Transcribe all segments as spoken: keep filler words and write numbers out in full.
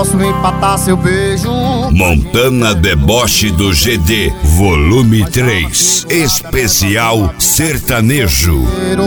posso empatar seu beijo. Montana Deboche do G D, volume três, especial sertanejo.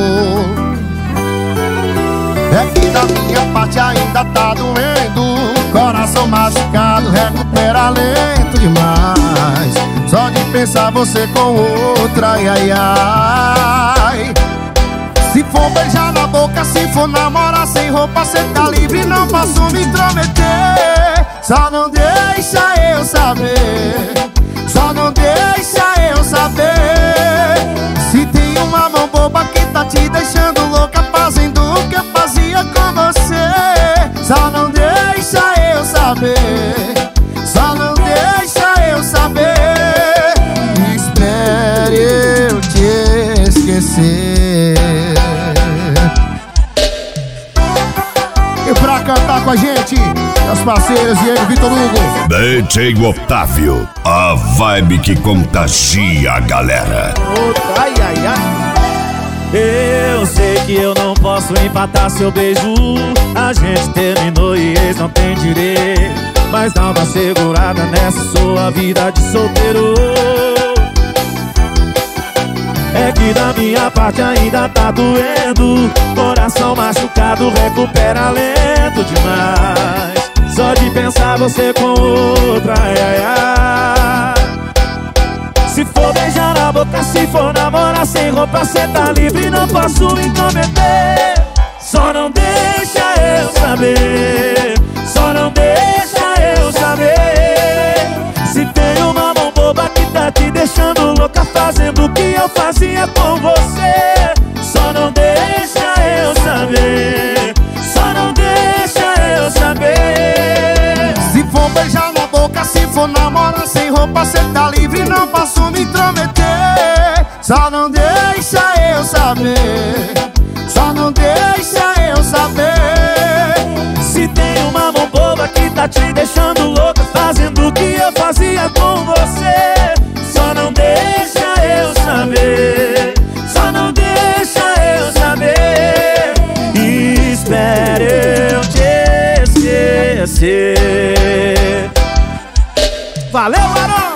É que da minha parte ainda tá doendo, coração machucado, recupera lento demais. Só de pensar você com outra, ai, ai, ai. Se for beijar na boca, se for namorar sem roupa, cê tá livre, não posso me intrometer. Só não deixa eu saber, só não deixa eu saber. Se tem uma mão boba que tá te deixando louca, fazendo o que eu fazia com você. Só não deixa eu saber, só não deixa eu saber. Espere eu te esquecer. E pra cantar com a gente, meus parceiros Diego, Vitor Hugo, D J Otávio, a vibe que contagia a galera. ai, ai, ai. Eu sei que eu não posso empatar seu beijo. A gente terminou e eles não tem direito, mas dá uma segurada nessa sua vida de solteiro. É que da minha parte ainda tá doendo, coração machucado, recupera lento demais. Só de pensar você com outra, ai, ai, ai. Se for beijar na boca, se for namorar sem roupa, cê tá livre, não posso me intrometer. Só não deixa eu saber, só não deixa eu saber. Se tem uma mão boba que tá te deixando louca, fazendo o que eu fazia com você. Só não deixa eu saber, só não deixa eu saber. Se for beijar na boca, se for namorar sem roupa, cê tá livre, não posso me intrometer. Só não deixa eu saber, só não deixa eu saber. Se tem uma mão boba que tá te deixando louca, fazendo o que eu fazia com você. Só não deixa eu saber, só não deixa eu saber. Espere eu te esquecer. Valeu, Marão!